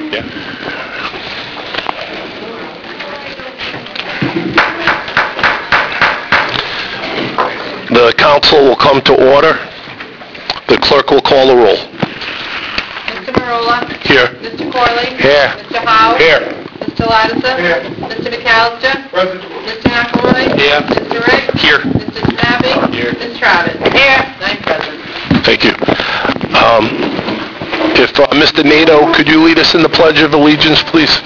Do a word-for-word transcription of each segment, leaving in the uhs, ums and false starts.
Yeah. The council will come to order. The clerk will call the roll. Mister Marola? Here. Mister Corley? Here. Mister Howe? Here. Mister Lattiser? Here. Mister McAllister? Present. Mister McElroy? Here. Mister Rick? Here. Mister Snabby? Here. Miz Travis? Here. Nine present. Thank you. Um, if uh, Mister Nato, could you lead us in the Pledge of Allegiance, please?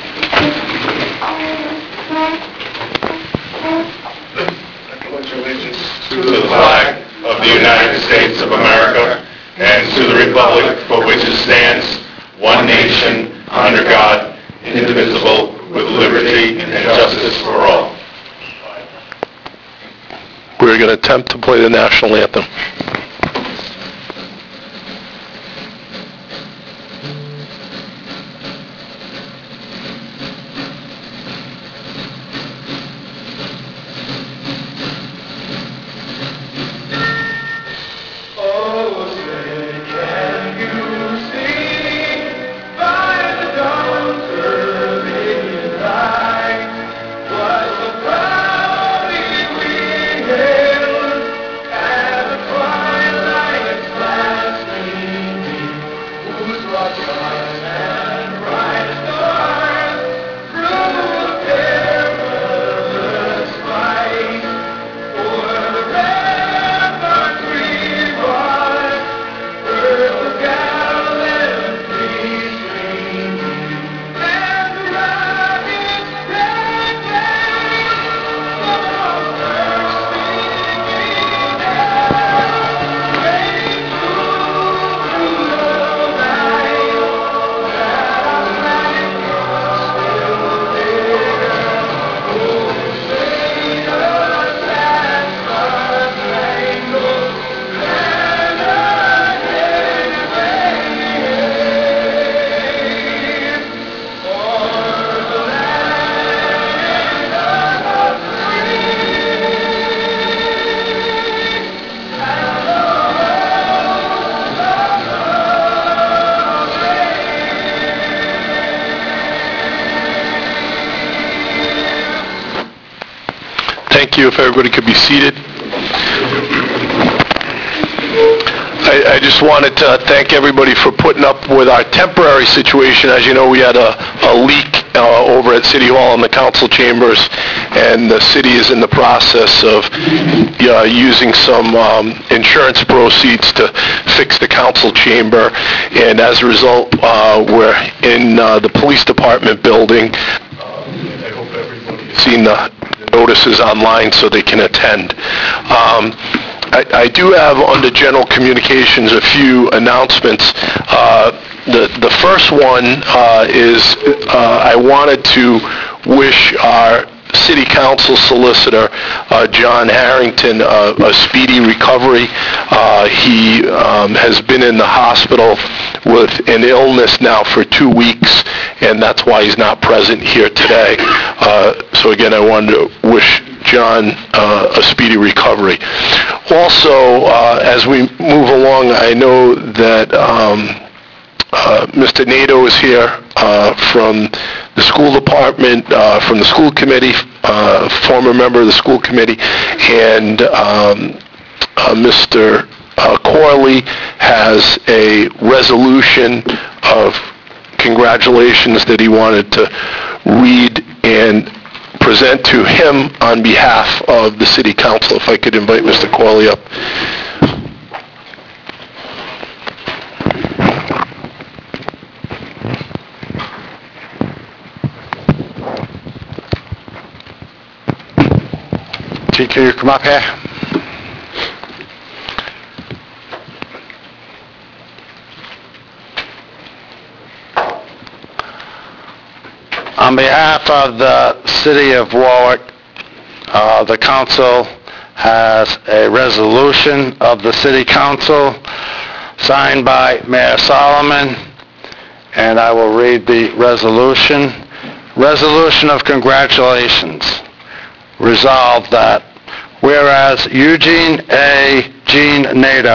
To the flag of the United States of America and to the republic for which it stands, one nation, under God, indivisible, with liberty and justice for all. We're going to attempt to play the national anthem. Thank you. If everybody could be seated. I, I just wanted to thank everybody for putting up with our temporary situation. As you know, we had a, a leak uh, over at City Hall in the council chambers, and the city is in the process of uh, using some um, insurance proceeds to fix the council chamber. And as a result, uh, we're in uh, the police department building. I hope everybody's seen the notices online so they can attend. Um, I, I do have under general communications a few announcements. Uh, the, the first one uh, is uh, I wanted to wish our City Council Solicitor, uh, John Harrington, uh, a speedy recovery. Uh, he um, has been in the hospital with an illness now for two weeks, and that's why he's not present here today. Uh, so again, I wanted to wish John uh, a speedy recovery. Also, uh, as we move along, I know that um, uh, Mister Nato is here uh, from the school department, uh, from the school committee, uh, former member of the school committee, and um, uh, Mister Uh, Corley has a resolution of congratulations that he wanted to read and present to him on behalf of the City Council. If I could invite Mister Corley up. Chief, can you come up here? On behalf of the City of Warwick, uh, the council has a resolution of the City Council signed by Mayor Solomon, and I will read the resolution. Resolution of congratulations. Resolved that whereas Eugene A. Gene Nato,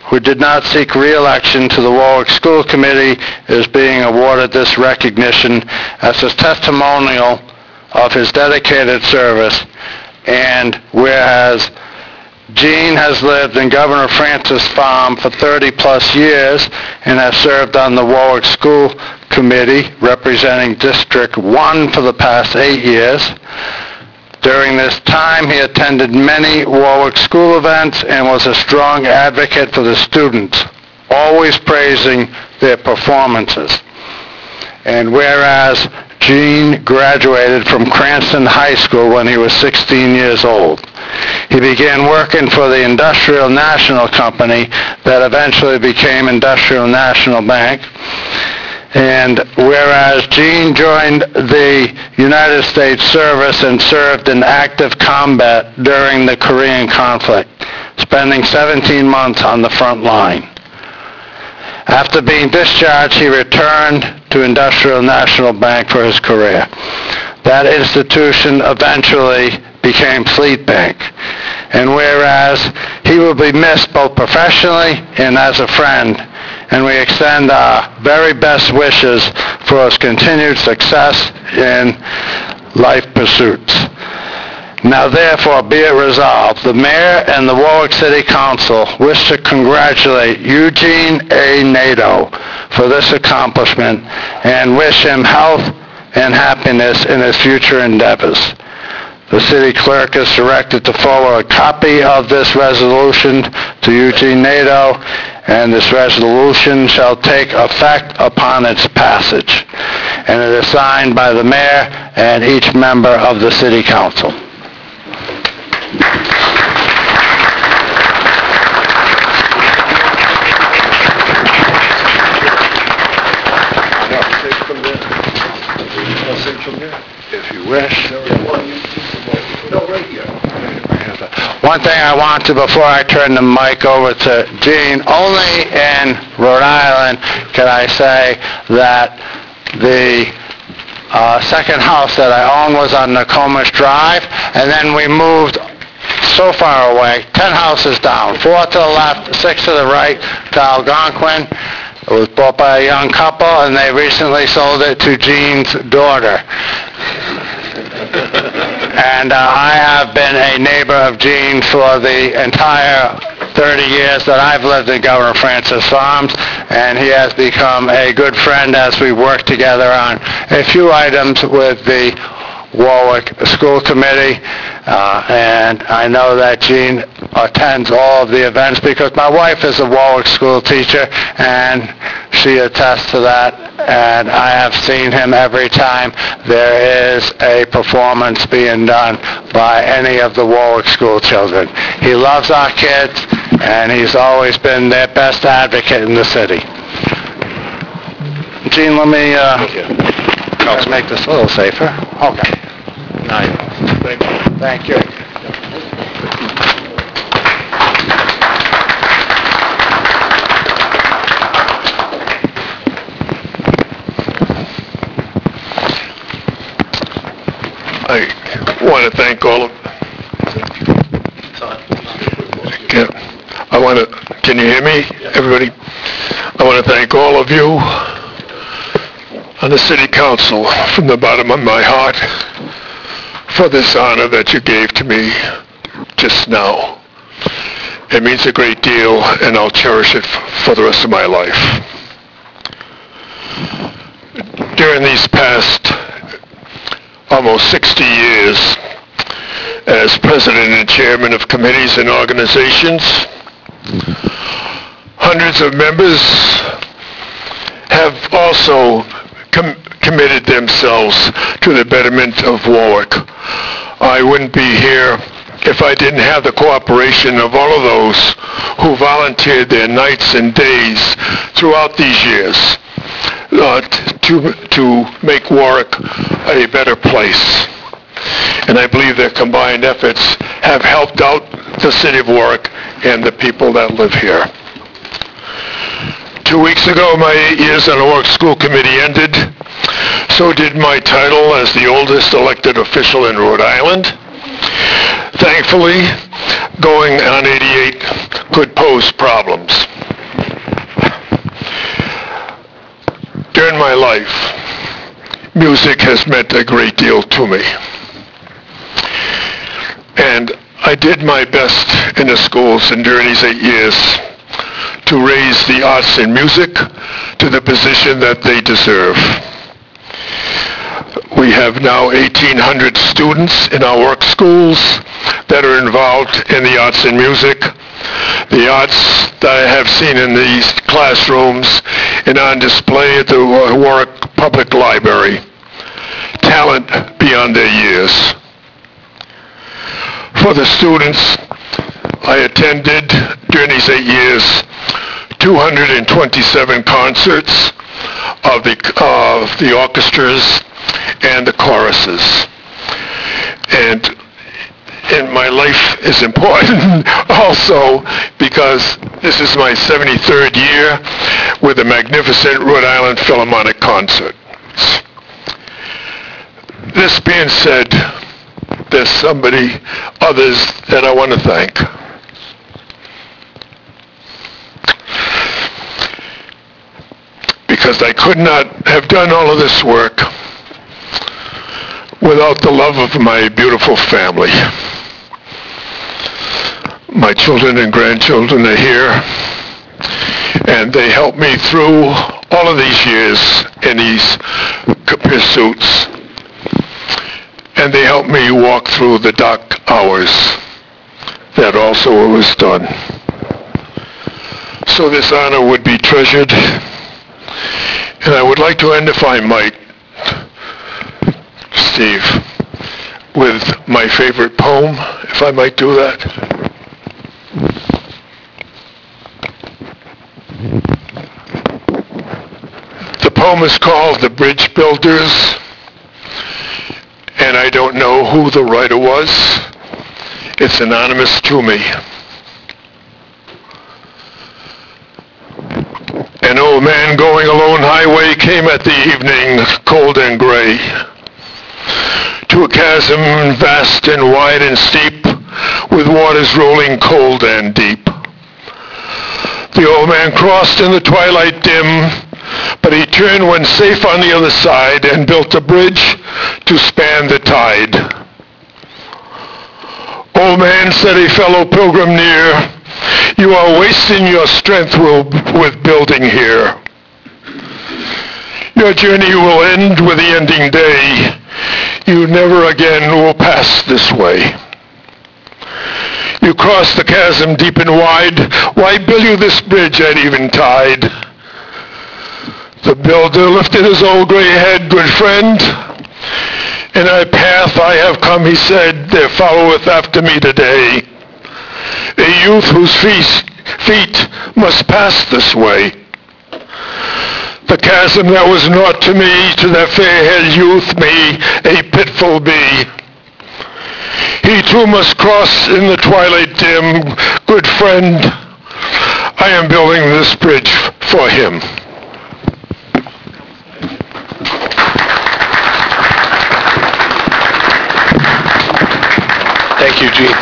who did not seek re-election to the Warwick School Committee, is being awarded this recognition as a testimonial of his dedicated service. And whereas Gene has lived in Governor Francis Farm for thirty-plus years and has served on the Warwick School Committee representing District one for the past eight years. During this time, he attended many Warwick School events and was a strong advocate for the students, always praising their performances. And whereas Gene graduated from Cranston High School when he was sixteen years old, he began working for the Industrial National Company that eventually became Industrial National Bank. And whereas Gene joined the United States service and served in active combat during the Korean conflict, spending seventeen months on the front line. After being discharged, he returned to Industrial National Bank for his career. That institution eventually became Fleet Bank. And whereas he will be missed both professionally and as a friend, and we extend our very best wishes for his continued success in life pursuits. Now therefore be it resolved, the Mayor and the Warwick City Council wish to congratulate Eugene A. Nadeau for this accomplishment and wish him health and happiness in his future endeavors. The city clerk is directed to forward a copy of this resolution to Eugene Nadeau, and this resolution shall take effect upon its passage. And it is signed by the mayor and each member of the city council. If you wish. One thing I want to, before I turn the mic over to Gene, only in Rhode Island can I say that the uh, second house that I owned was on Nokomis Drive, and then we moved so far away, ten houses down, four to the left, six to the right, to Algonquin. It was bought by a young couple, and they recently sold it to Gene's daughter. And uh, I have been a neighbor of Gene for the entire thirty years that I've lived in Governor Francis Farms, and he has become a good friend as we work together on a few items with the Warwick School Committee. Uh, and I know that Gene attends all of the events because my wife is a Warwick school teacher, and she attests to that. And I have seen him every time there is a performance being done by any of the Warwick school children. He loves our kids, and he's always been their best advocate in the city. Gene, let me uh, let's make this a little safer. Okay. Nice. Thank you. Thank you. I want to thank all of... Can, I want to... Can you hear me, everybody? I want to thank all of you on the City Council from the bottom of my heart for this honor that you gave to me just now. It means a great deal, and I'll cherish it for the rest of my life. During these past almost sixty years as president and chairman of committees and organizations, hundreds of members have also com- committed themselves to the betterment of Warwick. I wouldn't be here if I didn't have the cooperation of all of those who volunteered their nights and days throughout these years uh, to, to make Warwick a better place. And I believe their combined efforts have helped out the city of Warwick and the people that live here. Two weeks ago, my eight years on the Warwick School Committee ended. So did my title as the oldest elected official in Rhode Island. Thankfully, going on eighty-eight could pose problems. During my life, music has meant a great deal to me. And I did my best in the schools and during these eight years to raise the arts and music to the position that they deserve. We have now eighteen hundred students in our work schools that are involved in the arts and music. The arts that I have seen in these classrooms and on display at the Warwick Public Library. Talent beyond their years. For the students, I attended during these eight years two hundred twenty-seven concerts of the, of the orchestras and the choruses. And and my life is important also because this is my seventy-third year with the magnificent Rhode Island Philharmonic Concert. This being said, there's somebody, others, that I want to thank. Because I could not have done all of this work without the love of my beautiful family. My children and grandchildren are here, and they helped me through all of these years in these pursuits. And they helped me walk through the dark hours that also was done. So this honor would be treasured. And I would like to end, if I might, Steve, with my favorite poem, if I might do that. The poem is called The Bridge Builders, and I don't know who the writer was. It's anonymous to me. An old man going alone highway came at the evening, cold and gray, to a chasm vast and wide and steep, with waters rolling cold and deep. The old man crossed in the twilight dim, but he turned when safe on the other side and built a bridge to span the tide. Old man, said a fellow pilgrim near, you are wasting your strength with building here. Your journey will end with the ending day. You never again will pass this way. You cross the chasm deep and wide. Why build you this bridge at eventide? The builder lifted his old gray head, good friend. In a path I have come, he said, there followeth after me today a youth whose feet, feet must pass this way. The chasm that was naught to me, to that fair-haired youth may a pitfall be. He too must cross in the twilight dim. Good friend, I am building this bridge for him. Thank you, Gene.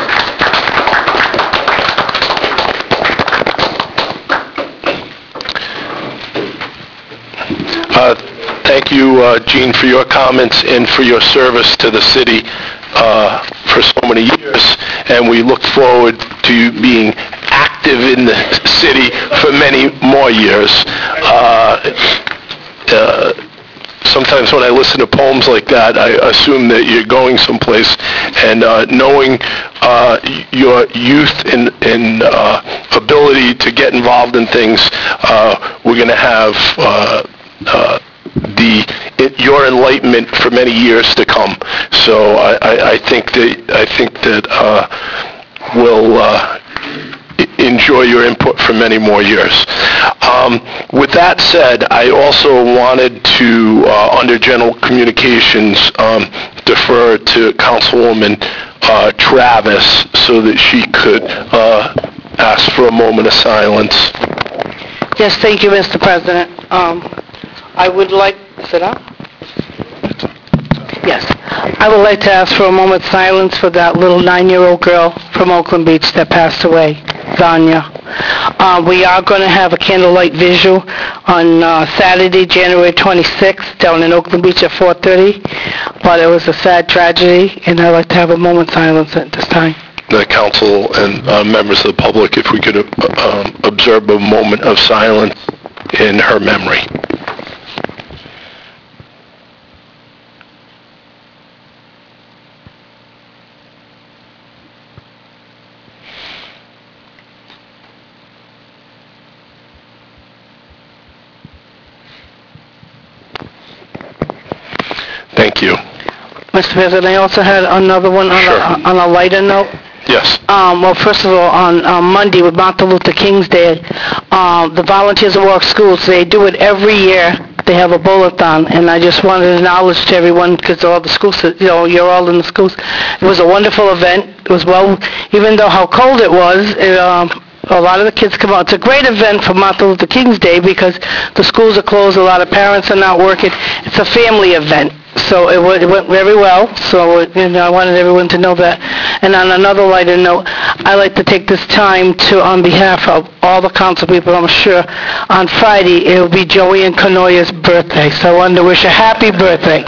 Uh, thank you, uh, Gene, for your comments and for your service to the city uh, for so many years. And we look forward to you being active in the city for many more years. Uh, uh, Sometimes when I listen to poems like that, I assume that you're going someplace. And uh, knowing uh, your youth and, and uh, ability to get involved in things, uh, we're going to have uh, uh, the it, your enlightenment for many years to come. So I, I, I think that I think that uh, we'll uh, enjoy your input for many more years. Um, with that said, I also wanted to, uh, under general communications, um, defer to Councilwoman uh, Travis so that she could uh, ask for a moment of silence. Yes, thank you, Mister President. Um, I would like, sit down? Yes. I would like to ask for a moment's silence for that little nine-year-old girl from Oakland Beach that passed away, Vanya. Uh, we are going to have a candlelight vigil on uh, Saturday, January twenty-sixth, down in Oakland Beach at four thirty, but it was a sad tragedy, and I'd like to have a moment's silence at this time. The council and uh, members of the public, if we could uh, um, observe a moment of silence in her memory. Thank you. Mister President, I also had another one on, Sure. a, on a lighter note. Yes. Um, well, first of all, on, on Monday with Martin Luther King's Day, uh, the Volunteers of Warwick Schools, they do it every year. They have a bowl-a-thon, and I just wanted to acknowledge to everyone, because all the schools, you know, you're all in the schools. It was a wonderful event. It was well, even though how cold it was, it, um, a lot of the kids come out. It's a great event for Martin Luther King's Day because the schools are closed, a lot of parents are not working. It's a family event. So it went, it went very well, so you know, I wanted everyone to know that. And on another lighter note, I'd like to take this time to, on behalf of all the council people, I'm sure, on Friday, it will be Joey and Kanoya's birthday, so I wanted to wish a happy birthday.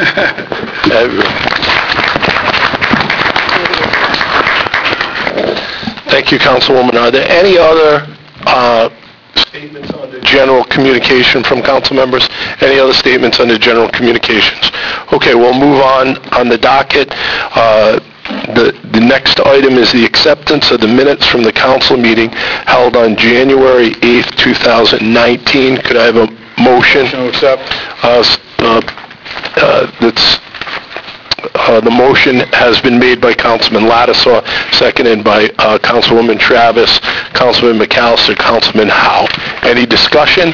Thank you, Councilwoman. Are there any other uh, statements under general communication from council members? Any other statements under general communications? Okay, we'll move on on the docket. Uh, the, the next item is the acceptance of the minutes from the council meeting held on January eighth, two thousand nineteen. Could I have a motion? Motion to accept. Uh, uh, uh, that's Uh, the motion has been made by Councilman Lattisaw, seconded by uh, Councilwoman Travis, Councilman McAllister, Councilman Howe. Any discussion?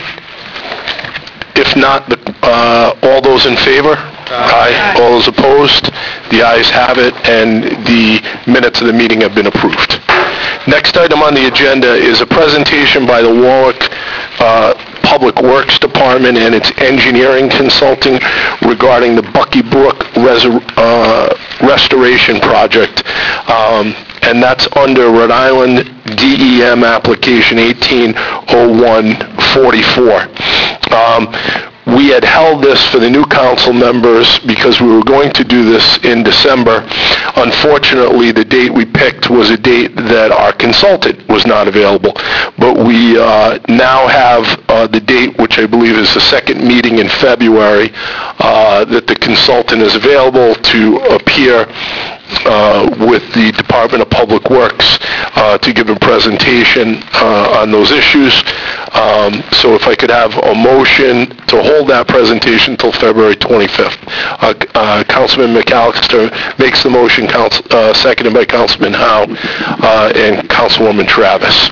If not, the, uh, all those in favor? Aye. Aye. All those opposed? The ayes have it, and the minutes of the meeting have been approved. Next item on the agenda is a presentation by the Warwick uh, Public Works Department and its engineering consulting regarding the Bucky Brook res- uh, restoration project, um, and that's under Rhode Island D E M application eighteen oh one forty-four. Um, we had held this for the new council members because we were going to do this in December. Unfortunately, the date we picked was a date that our consultant was not available. But we uh, now have uh, the date, which I believe is the second meeting in February, uh, that the consultant is available to appear uh, with the Department of Public Works uh, to give a presentation uh, on those issues. Um, so if I could have a motion to hold that presentation until February twenty-fifth. Uh, uh, Councilman McAllister makes the motion, council, uh, seconded by Councilman Howe uh, and Councilwoman Travis.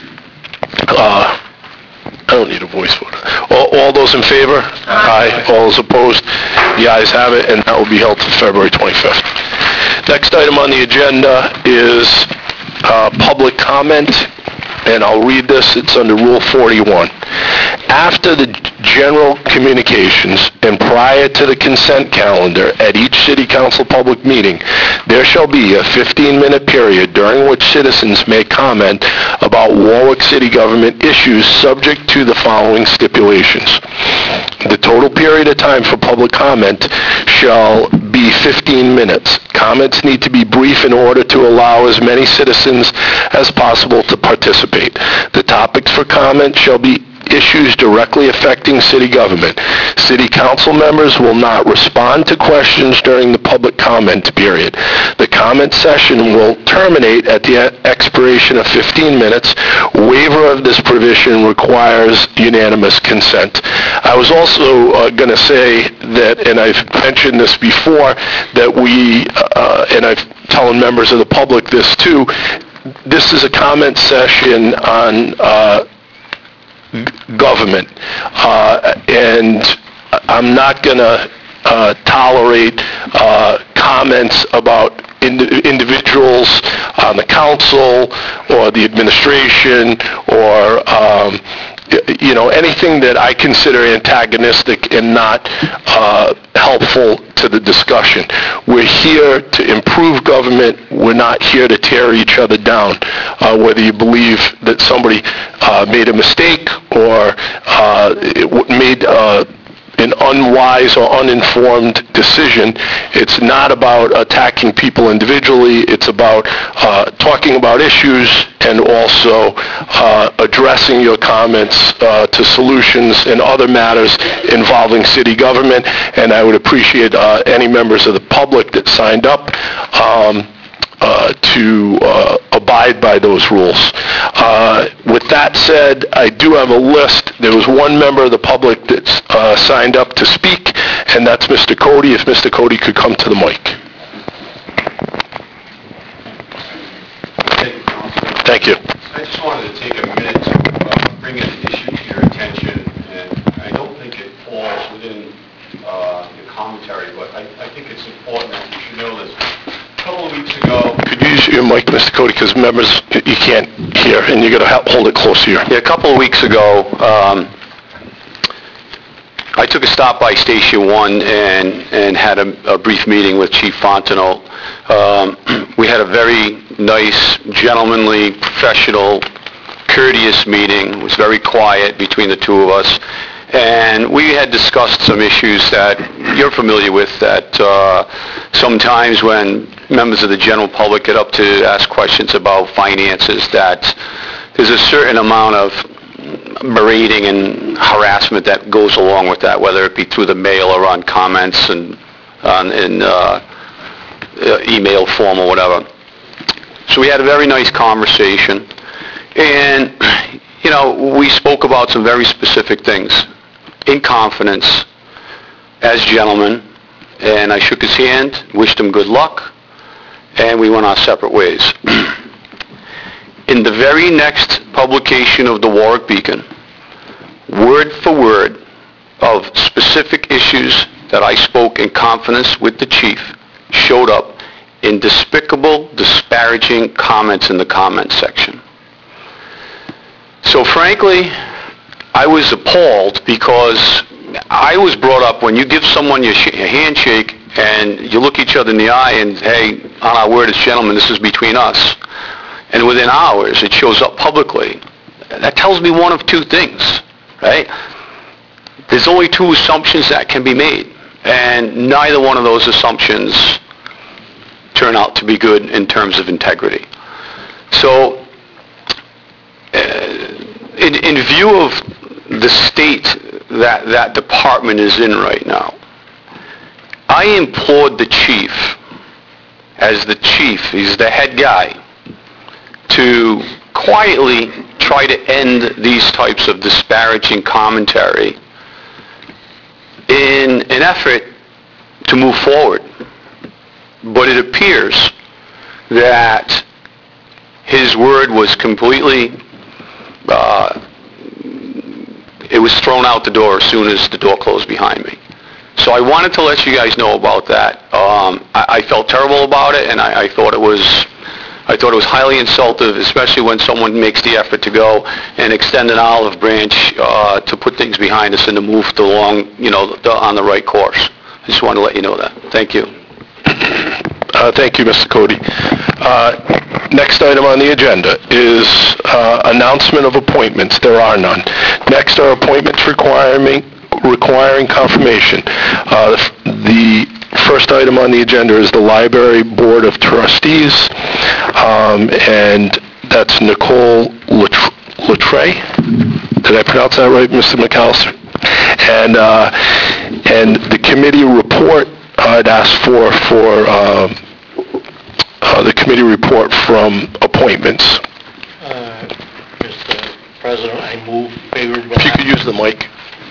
Uh, I don't need a voice vote. All, all those in favor? Aye. Aye. All those opposed? The ayes have it, and that will be held till February twenty-fifth. Next item on the agenda is uh, public comment, and I'll read this. It's under Rule forty-one. After the general communications and prior to the consent calendar at each city council public meeting, there shall be a fifteen-minute period during which citizens may comment about Warwick City government issues subject to the following stipulations. The total period of time for public comment shall be fifteen minutes. Comments need to be brief in order to allow as many citizens as possible to participate. The topics for comment shall be issues directly affecting city government. City council members will not respond to questions during the public comment period. The comment session will terminate at the expiration of fifteen minutes. Waiver of this provision requires unanimous consent. I was also uh, going to say that, and I've mentioned this before, that we, uh, and I've telling members of the public this too, this is a comment session on uh, government, uh, and I'm not going to uh, tolerate uh, comments about ind- individuals on the council or the administration or um, y- you know, anything that I consider antagonistic and not uh, helpful to the discussion. We're here to improve government. We're not here to tear each other down. Uh, whether you believe that somebody uh, made a mistake or uh, it w- made uh, an unwise or uninformed decision, it's not about attacking people individually. It's about uh, talking about issues and also uh, addressing your comments uh, to solutions and other matters involving city government. And I would appreciate uh, any members of the public that signed up um, uh, to uh, abide by those rules. Uh, with that said, I do have a list. There was one member of the public that uh, signed up to speak, and that's Mister Cody. If Mister Cody could come to the mic. Thank you. I just wanted to take a minute to uh, bring an issue to your attention, and I don't think it falls within uh, your commentary, but I, I think it's important that you should know this. A couple of weeks ago... Could you use your mic, Mister Cody, because members, you can't hear, and you got to hold it close to you. Yeah, a couple of weeks ago, um, I took a stop by Station One and, and had a, a brief meeting with Chief Fontenot. Um, we had a very nice, gentlemanly, professional, courteous meeting. It was very quiet between the two of us. And we had discussed some issues that you're familiar with, that uh, sometimes when members of the general public get up to ask questions about finances, that there's a certain amount of berating and harassment that goes along with that, whether it be through the mail or on comments and on in uh, email form or whatever. So we had a very nice conversation, and you know, we spoke about some very specific things in confidence as gentlemen, and I shook his hand, wished him good luck, and we went our separate ways. In the very next publication of the Warwick Beacon, word for word of specific issues that I spoke in confidence with the chief showed up in despicable, disparaging comments in the comment section. So frankly, I was appalled because I was brought up when you give someone your sh- a handshake and you look each other in the eye and, hey, on our word as gentlemen, this is between us. And within hours, it shows up publicly. That tells me one of two things, right? There's only two assumptions that can be made, and neither one of those assumptions turn out to be good in terms of integrity. So, uh, in, in view of the state that that department is in right now, I implored the chief, as the chief, he's the head guy, to quietly try to end these types of disparaging commentary in an effort to move forward. But it appears that his word was completely, uh, it was thrown out the door as soon as the door closed behind me. So I wanted to let you guys know about that. Um, I, I felt terrible about it, and I, I thought it was I thought it was highly insultive, especially when someone makes the effort to go and extend an olive branch uh, to put things behind us and to move along, you know, the, on the right course. I just wanted to let you know that. Thank you. Uh, thank you, Mister Cody. Uh, next item on the agenda is uh, announcement of appointments. There are none. Next are appointments requiring requiring confirmation. Uh, the first item on the agenda is the Library Board of Trustees, um, and that's Nicole Latre. Did I pronounce that right, Mister McAllister? And uh, and the committee report I'd ask for for um, uh, the committee report from appointments. Uh, Mister President, I move favorable... If you could use the mic.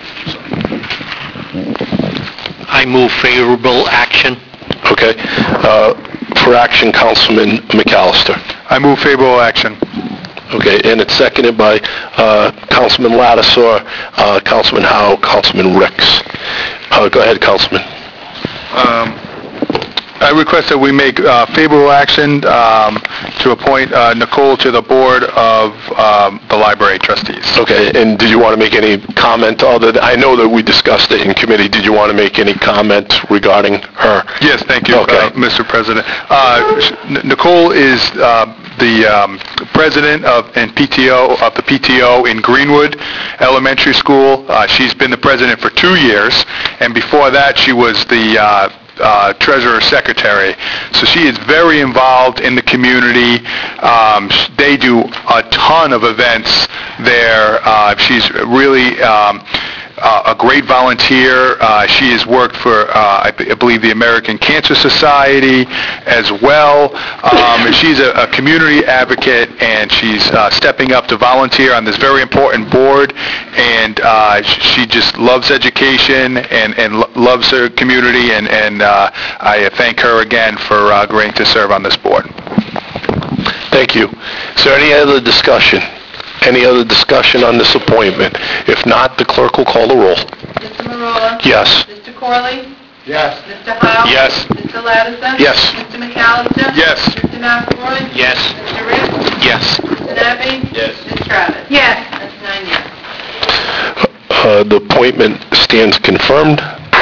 I move favorable action. Okay. Uh, for action, Councilman McAllister. I move favorable action. Okay, and it's seconded by uh, Councilman Lattisaw, uh, Councilman Howe, Councilman Ricks. Uh, go ahead, Councilman. Um, I request that we make uh, favorable action um, to appoint uh, Nicole to the board of um, the library trustees. Okay, and did you want to make any comment other than, I know that we discussed it in committee, did you want to make any comment regarding her? Yes, thank you, Okay. uh, Mister President. Uh, sh- N- Nicole is uh, the um, president of, and P T O, of the P T O in Greenwood Elementary School. Uh, She's been the president for two years, and before that, she was the uh, uh, treasurer secretary. So she is very involved in the community. Um, sh- They do a ton of events there. Uh, She's really um, uh, a great volunteer. Uh, She has worked for, uh, I b- I believe, the American Cancer Society as well. Um, And she's a a community advocate, and she's uh, stepping up to volunteer on this very important board. And uh, sh- she just loves education and and lo- loves her community, and and uh, I thank her again for uh, agreeing to serve on this board. Thank you. Is there any other discussion? Any other discussion on this appointment? If not, the clerk will call the roll. Mister Marola? Yes. Mister Corley? Yes. Mister Howe? Yes. Mister Lattiser? Yes. Mister McAllister? Yes. Mister McElroy? Yes. Mister Rich? Yes. Mister Nabby? Yes. Miz Travis? Yes. That's nine yes. Uh, The appointment stands confirmed.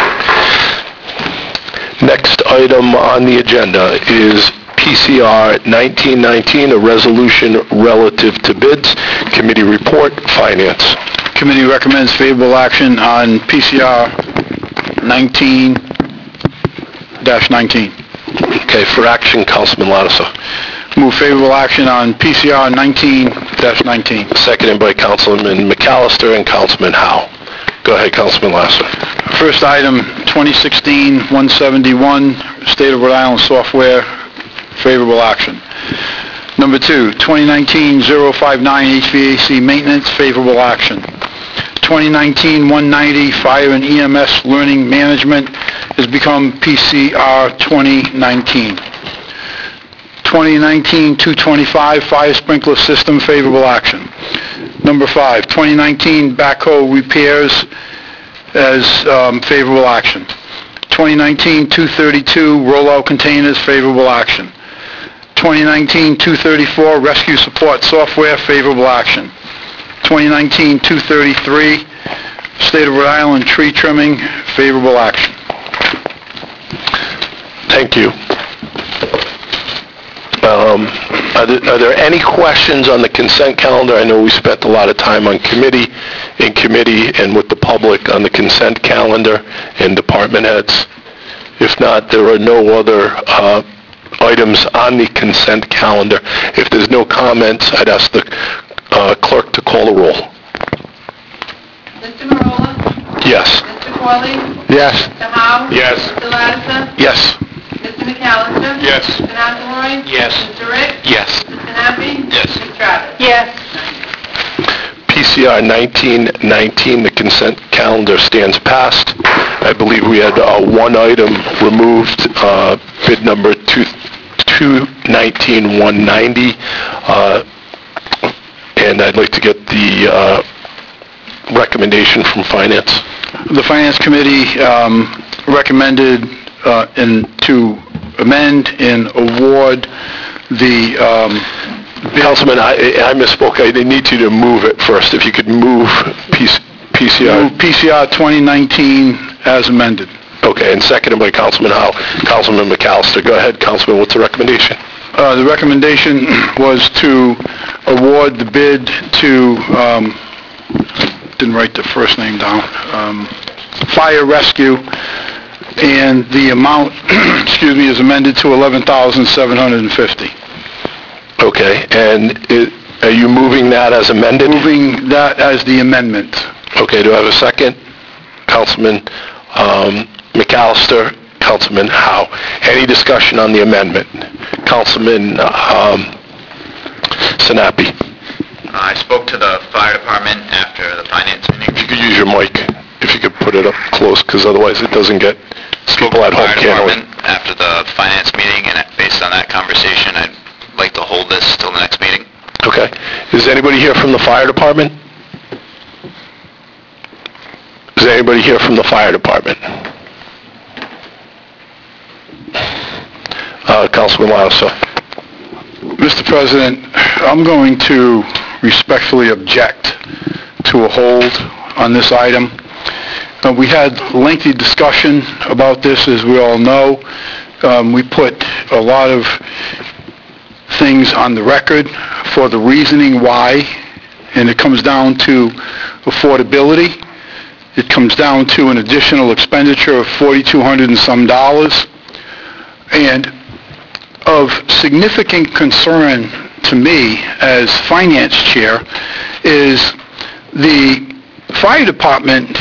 Next item on the agenda is P C R nineteen nineteen, a resolution relative to bids. Committee report, Finance. Committee recommends favorable action on P C R nineteen nineteen. Okay, for action, Councilman Lattiser. Move favorable action on P C R nineteen nineteen. Seconded by Councilman McAllister and Councilman Howe. Go ahead, Councilman Lattiser. First item, twenty sixteen one seventy-one, State of Rhode Island Software, favorable action. Number two, twenty nineteen oh fifty-nine H V A C Maintenance, favorable action. twenty nineteen one ninety Fire and E M S Learning Management has become P C R twenty nineteen. twenty nineteen two twenty-five Fire Sprinkler System, favorable action. Number five, twenty nineteen backhoe repairs as um, favorable action. twenty nineteen two thirty-two rollout containers, favorable action. twenty nineteen two thirty-four rescue support software, favorable action. twenty nineteen two thirty-three State of Rhode Island tree trimming, favorable action. Thank you. Um, Are there are there any questions on the consent calendar? I know we spent a lot of time on committee, in committee, and with the public on the consent calendar and department heads. If not, there are no other uh, items on the consent calendar. If there's no comments, I'd ask the uh, clerk to call the roll. Mister Marola? Yes. Mister Corley? Yes. Mister Howe? Yes. Mister Lattiser? Yes. Mister McAllister? Yes. Mister McElroy? Yes. Mister Rich? Yes. Mister Nabby? Yes. Miz Travis? Yes. P C R nineteen nineteen, the consent calendar stands passed. I believe we had uh, one item removed, uh, bid number two nineteen one ninety, uh, and I'd like to get the uh, recommendation from Finance. The Finance Committee um, recommended uh, in, to amend and award the um, bid. Councilman, I I misspoke. I need you to move it first. If you could move P C R. Move P C R twenty nineteen as amended. Okay, and seconded by Councilman Howe. Councilman McAllister. Go ahead, Councilman. What's the recommendation? Uh, The recommendation was to award the bid to, um, didn't write the first name down, um, Fire Rescue, and the amount, excuse me, is amended to eleven thousand seven hundred fifty. Okay, and it- are you moving that as amended? Moving that as the amendment. Okay, do I have a second? Councilman um, McAllister, Councilman Howe. Any discussion on the amendment? Councilman um, Sinapi. I spoke to the fire department after the finance meeting. If you could use your mic, if you could put it up close, because otherwise it doesn't get, Spoke people to at the home fire can't hear. department after the finance meeting, and based on that conversation, I'd like to hold this till the next meeting. Okay. Is anybody here from the fire department? Is anybody here from the fire department? Uh, Councilman Lattiser. Mister President, I'm going to respectfully object to a hold on this item. Uh, We had lengthy discussion about this, as we all know. Um, We put a lot of things on the record for the reasoning why, and it comes down to affordability. It comes down to an additional expenditure of forty-two hundred and some dollars. And of significant concern to me as finance chair is the fire department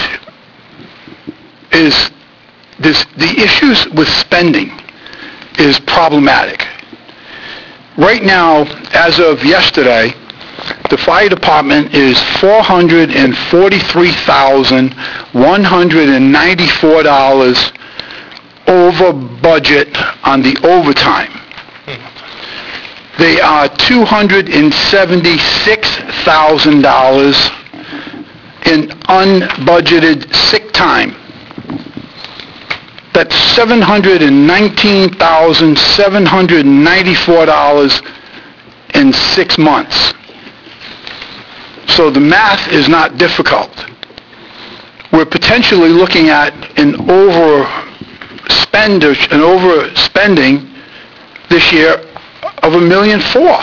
is, this, the issues with spending is problematic. Right now, as of yesterday, the fire department is four hundred forty-three thousand one hundred ninety-four dollars over budget on the overtime. They are two hundred seventy-six thousand dollars in unbudgeted sick time. That's seven hundred nineteen thousand seven hundred ninety-four dollars in six months. So the math is not difficult. We're potentially looking at an overspend, an overspending this year of a million four.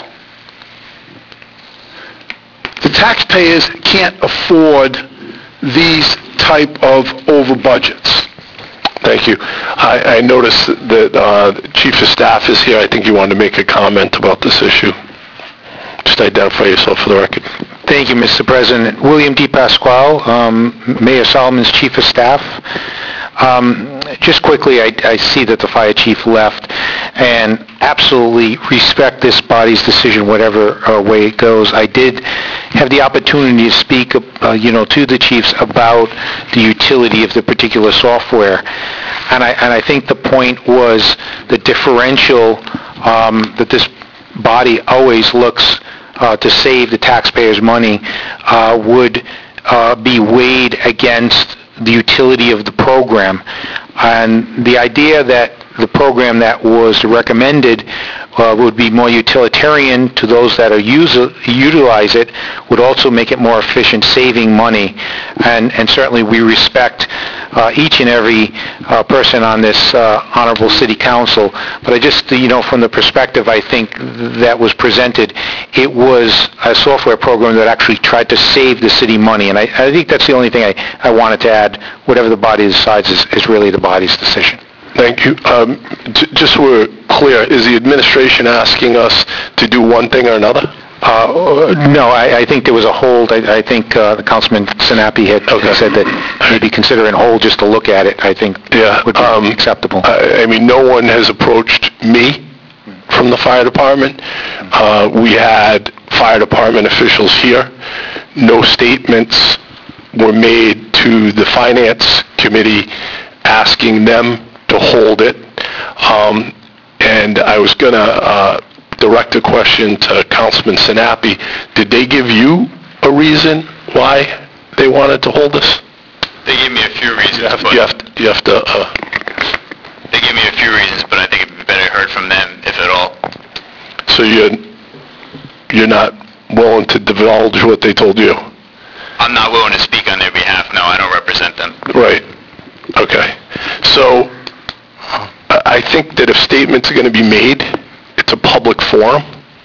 The taxpayers can't afford these type of over budgets. Thank you. I, I noticed that uh, the Chief of Staff is here. I think you wanted to make a comment about this issue. Just identify yourself for the record. Thank you, Mister President. William D. Pasquale, um, Mayor Solomon's Chief of Staff. Um, just quickly, I, I see that the fire chief left, and absolutely respect this body's decision, whatever uh, way it goes. I did have the opportunity to speak, uh, you know, to the chiefs about the utility of the particular software, and I and I think the point was the differential um, that this body always looks uh, to save the taxpayers' money uh, would uh, be weighed against the utility of the program. And the idea that the program that was recommended uh, would be more utilitarian to those that are use, utilize it would also make it more efficient, saving money. And, and certainly we respect uh, each and every uh, person on this uh, honorable city council. But I just, you know, from the perspective I think that was presented, it was a software program that actually tried to save the city money. And I, I think that's the only thing I, I wanted to add. Whatever the body decides is, is really the body's decision. Thank you. Um, j- just so we're clear, is the administration asking us to do one thing or another? Uh, no, I, I think there was a hold. I, I think uh, the Councilman Sinapi had Okay. said that maybe considering hold just to look at it, I think Yeah, would be um, acceptable. I, I mean, no one has approached me from the fire department. Uh, we had fire department officials here. No statements were made to the finance committee asking them to hold it. Um, and I was going to uh, direct a question to Councilman Sinapi. Did they give you a reason why they wanted to hold this? They gave me a few reasons, You have, but you have to, you have to uh, they gave me a few reasons, but I think it'd be better heard from them, if at all. so you're, you're not willing to divulge what they told you? I'm not willing to speak on their behalf. No, I don't represent them. Right. Okay. So I I think that if statements are going to be made, it's a public forum.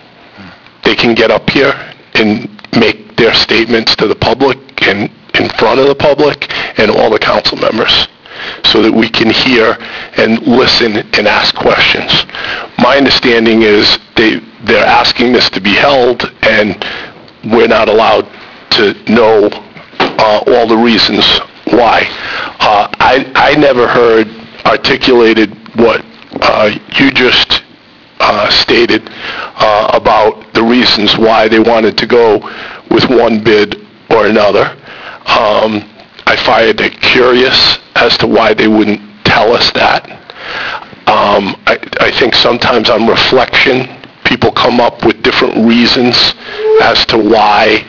They can get up here and make their statements to the public and in front of the public and all the council members so that we can hear and listen and ask questions. My understanding is they, they're asking this to be held, and we're not allowed to know uh, all the reasons why. Uh, I, I never heard articulated what uh, you just uh, stated uh, about the reasons why they wanted to go with one bid or another. Um, I find it curious as to why they wouldn't tell us that. Um, I, I think sometimes on reflection, people come up with different reasons as to why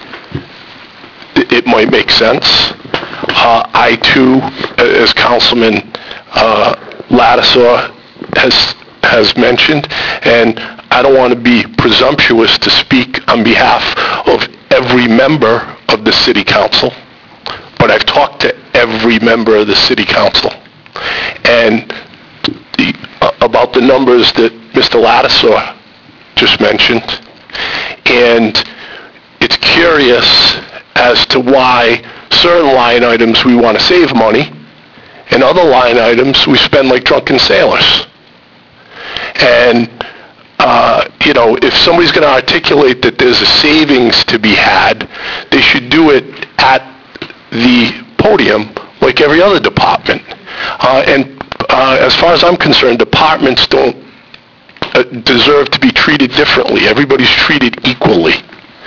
it might make sense. Uh, I too, as Councilman uh, Lattiser has has mentioned, and I don't want to be presumptuous to speak on behalf of every member of the city council, but I've talked to every member of the city council. And the, uh, about the numbers that Mister Lattisaw just mentioned, and it's curious as to why certain line items we want to save money, and other line items we spend like drunken sailors. And, uh, you know, if somebody's going to articulate that there's a savings to be had, they should do it at the podium like every other department. Uh, and uh, as far as I'm concerned, departments don't uh, deserve to be treated differently. Everybody's treated equally.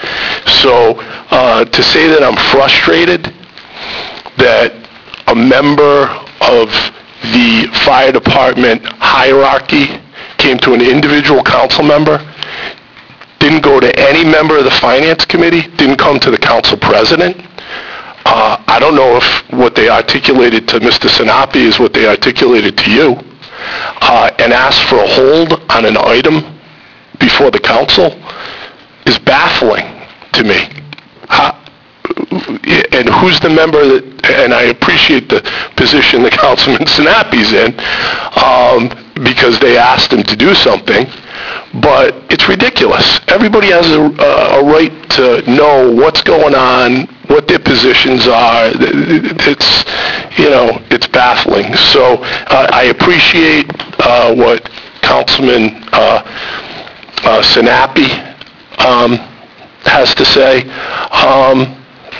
So uh, to say that I'm frustrated that a member of the fire department hierarchy came to an individual council member, didn't go to any member of the finance committee, didn't come to the council president. Uh, I don't know if what they articulated to Mister Sinapi is what they articulated to you, uh, and asked for a hold on an item before the council is baffling to me. How, and who's the member that, and I appreciate the position that Councilman Sinapi's in, um, because they asked him to do something, but it's ridiculous. Everybody has a, a right to know what's going on, what their positions are. It's, you know, it's baffling. So uh, I appreciate uh, what Councilman uh, uh, Sinapi um, has to say. Um,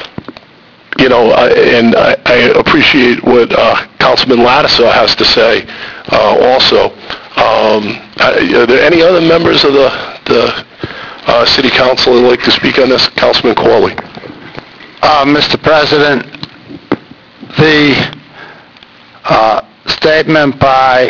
you know, uh, and I, I appreciate what uh, Councilman Lattisaw has to say uh, also. Um, are there any other members of the, the uh, City Council that would like to speak on this? Councilman Corley. Uh, Mister President, the uh, statement by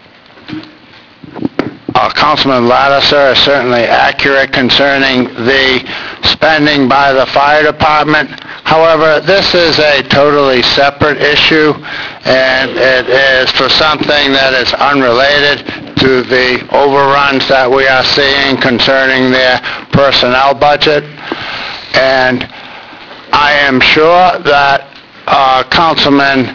uh, Councilman Lattisaw is certainly accurate concerning the spending by the fire department. However, this is a totally separate issue, and it is for something that is unrelated to the overruns that we are seeing concerning their personnel budget. And I am sure that uh, Councilman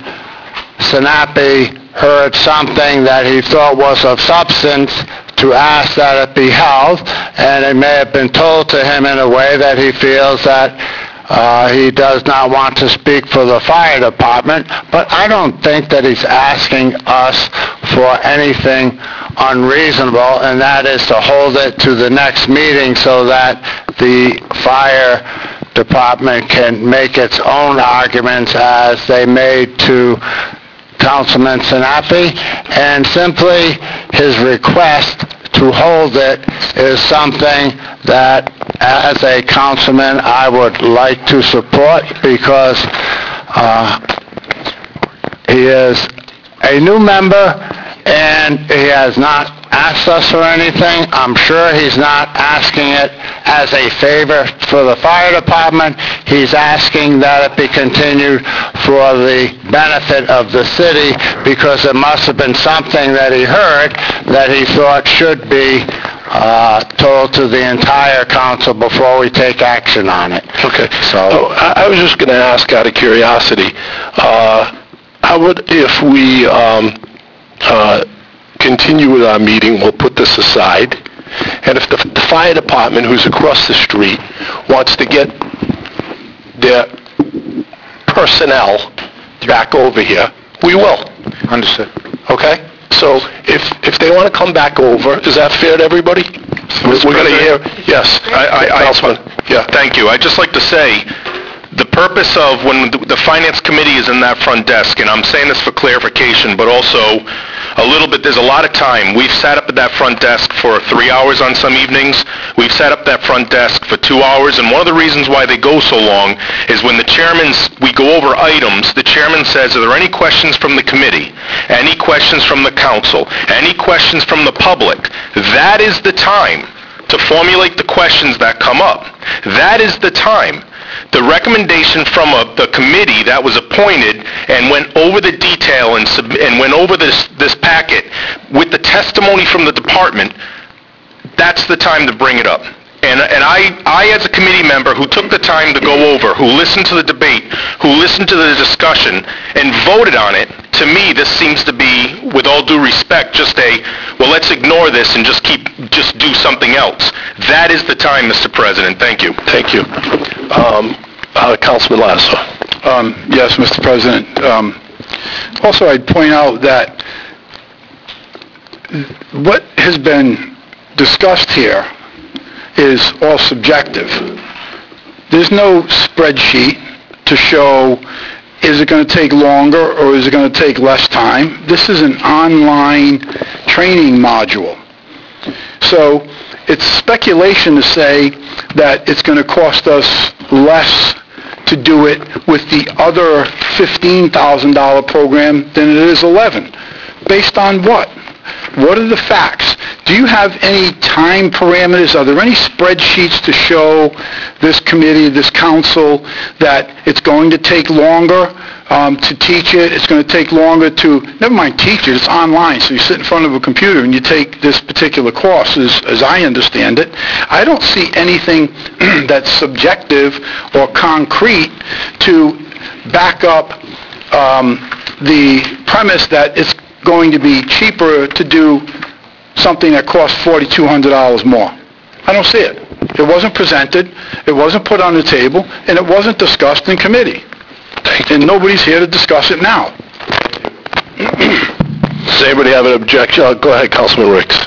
Sinapi heard something that he thought was of substance to ask that it be held, and it may have been told to him in a way that he feels that uh, he does not want to speak for the fire department, but I don't think that he's asking us for anything unreasonable, and that is to hold it to the next meeting so that the fire department can make its own arguments as they made to Councilman Sinapi, and simply his request to hold it is something that, as a councilman, I would like to support, because uh, he is a new member and he has not asked us for anything. I'm sure he's not asking it as a favor for the fire department. He's asking that it be continued for the benefit of the city, because it must have been something that he heard that he thought should be uh, told to the entire council before we take action on it. Okay. So oh, I, I was just going to ask out of curiosity, uh, how would, if we um, uh, continue with our meeting, we'll put this aside, and if the, the fire department, who's across the street, wants to get their personnel back over here, we will. Understood. Okay? So if if they want to come back over, is that fair to everybody? We're, we're going to hear, yes. I, I, Councilman, yeah. Thank you. I'd just like to say, the purpose of when the, the Finance Committee is in that front desk, and I'm saying this for clarification, but also a little bit, there's a lot of time. We've sat up at that front desk for three hours on some evenings. We've sat up that front desk for two hours, and one of the reasons why they go so long is when the chairman's, we go over items, the chairman says, are there any questions from the committee? Any questions from the council? Any questions from the public? That is the time to formulate the questions that come up. That is the time. The recommendation from a, the committee that was appointed and went over the detail and, sub, and went over this, this packet with the testimony from the department, that's the time to bring it up. And, and I, I, as a committee member who took the time to go over, who listened to the debate, who listened to the discussion, and voted on it, to me, this seems to be, with all due respect, just a, well, let's ignore this and just keep, just do something else. That is the time, Mister President. Thank you. Thank you. Um, uh, Councilman Lasso. Um, Yes, Mister President. Um, Also, I'd point out that what has been discussed here is all subjective. There's no spreadsheet to show, is it going to take longer or is it going to take less time? This is an online training module. So it's speculation to say that it's going to cost us less to do it with the other fifteen thousand dollars program than it is eleven. Based on what? What are the facts? Do you have any time parameters? Are there any spreadsheets to show this committee, this council, that it's going to take longer um, to teach it? It's going to take longer to, never mind teach it, it's online, so you sit in front of a computer and you take this particular course, as, as I understand it. I don't see anything that's subjective or concrete to back up um, the premise that it's going to be cheaper to do something that costs four thousand two hundred dollars more. I don't see it. It wasn't presented, it wasn't put on the table, and it wasn't discussed in committee. And nobody's here to discuss it now. Does anybody have an objection? Uh, Go ahead, Councilman Ricks.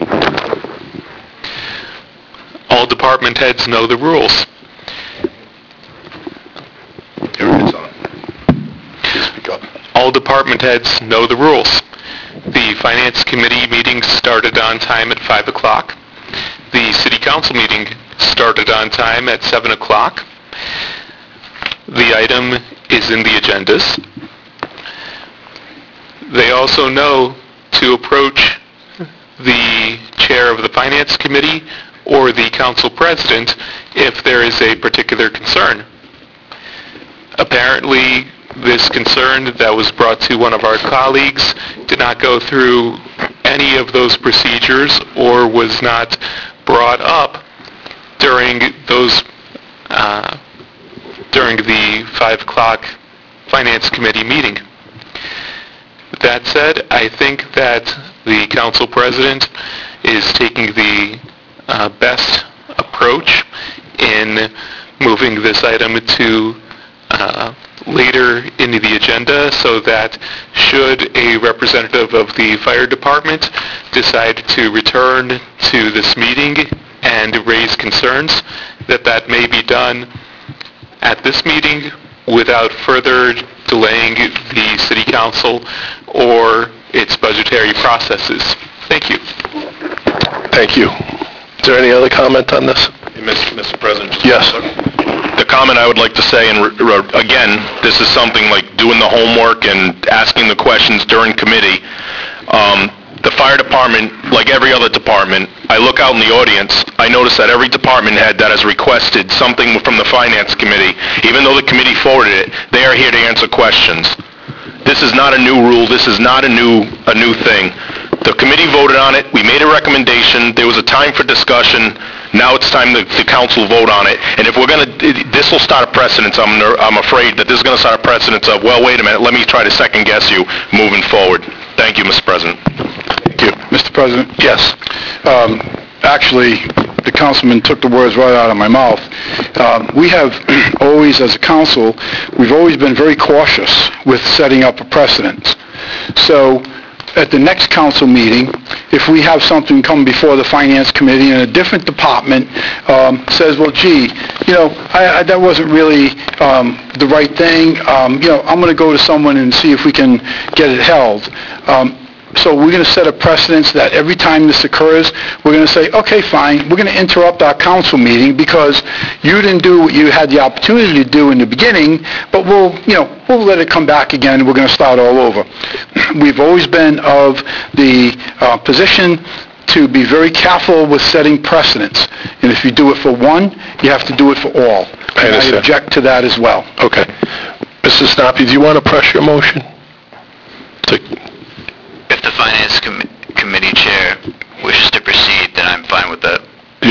All department heads know the rules. Everybody's on. Speak up. All department heads know the rules. The Finance Committee meeting started on time at five o'clock. The City Council meeting started on time at seven o'clock. The item is in the agendas. They also know to approach the chair of the Finance Committee or the Council President if there is a particular concern. Apparently, this concern that was brought to one of our colleagues did not go through any of those procedures or was not brought up during those, uh, during the five o'clock Finance Committee meeting. That said, I think that the Council President is taking the uh, best approach in moving this item to uh, later into the agenda so that should a representative of the fire department decide to return to this meeting and raise concerns, that that may be done at this meeting without further delaying the city council or its budgetary processes. Thank you. Thank you. Is there any other comment on this? Mister President? just- Yes. The comment I would like to say, and re- re- again, this is something like doing the homework and asking the questions during committee. Um, The fire department, like every other department, I look out in the audience, I notice that every department head that has requested something from the Finance Committee, even though the committee forwarded it, they are here to answer questions. This is not a new rule, this is not a new, a new thing. The committee voted on it, we made a recommendation, there was a time for discussion, now it's time the, the council vote on it. And if we're going to, this will start a precedence, I'm, ner- I'm afraid that this is going to start a precedence of, well, wait a minute, let me try to second guess you moving forward. Thank you, Mister President. Thank you. Mister President? Yes. Um, Actually, the councilman took the words right out of my mouth. Um, We have always, as a council, we've always been very cautious with setting up a precedent. So at the next council meeting, if we have something come before the Finance Committee and a different department um, says, well, gee, you know, I, I, that wasn't really um, the right thing, um, you know, I'm going to go to someone and see if we can get it held. Um, So we're going to set a precedence that every time this occurs, we're going to say, okay, fine, we're going to interrupt our council meeting because you didn't do what you had the opportunity to do in the beginning, but we'll, you know, we'll let it come back again, and we're going to start all over. We've always been of the uh, position to be very careful with setting precedents. And if you do it for one, you have to do it for all. I And I understand. object to that as well. Okay. Mister Snoppy, do you want to press your motion? To- If the Finance Com- Committee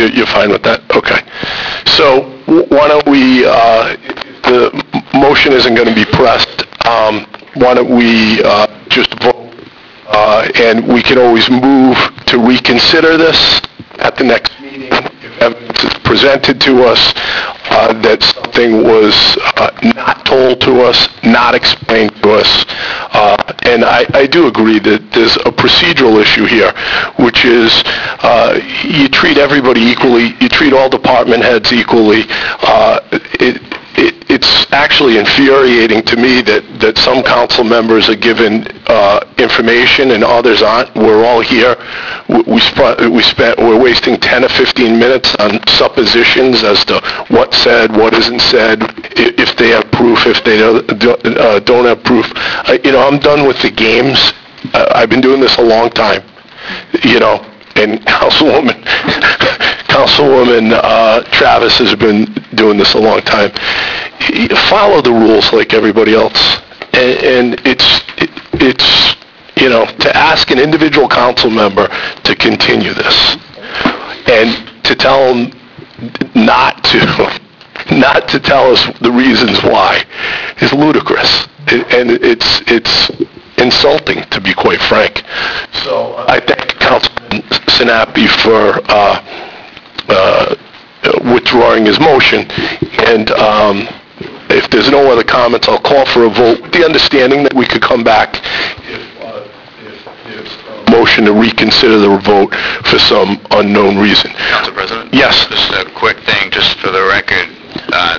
You- You're fine with that? Okay. So w- why don't we, uh, the m- motion isn't going to be pressed. Um, Why don't we uh, just vote? Uh, And we can always move to reconsider this at the next meeting if evidence is presented to us uh, that something was uh, not told to us, not explained to us. Uh, And I I do agree that there's a procedural issue here, which is uh, you treat everybody equally, you treat all department heads equally. Uh, It it- It's actually infuriating to me that that some council members are given uh, information and others aren't. We're all here. We- We sp- we spent, we're wasting ten or fifteen minutes on suppositions as to what's said, what isn't said, i- if they have proof, if they don't uh, don't have proof. Uh, You know, I'm done with the games. Uh, I've been doing this a long time, you know, and Councilwoman, Councilwoman uh, Travis has been doing this a long time. Y- Follow the rules like everybody else. And and it's, it- it's, you know, to ask an individual council member to continue this and to tell them not to, not to tell us the reasons why is ludicrous. It- And it's, it's insulting, to be quite frank. So I thank Councilman Sinapi for uh, uh, withdrawing his motion, and um, if there's no other comments, I'll call for a vote, with the understanding that we could come back if uh, if there's a motion to reconsider the vote for some unknown reason. Council President? Yes. Just a quick thing, just for the record. Uh,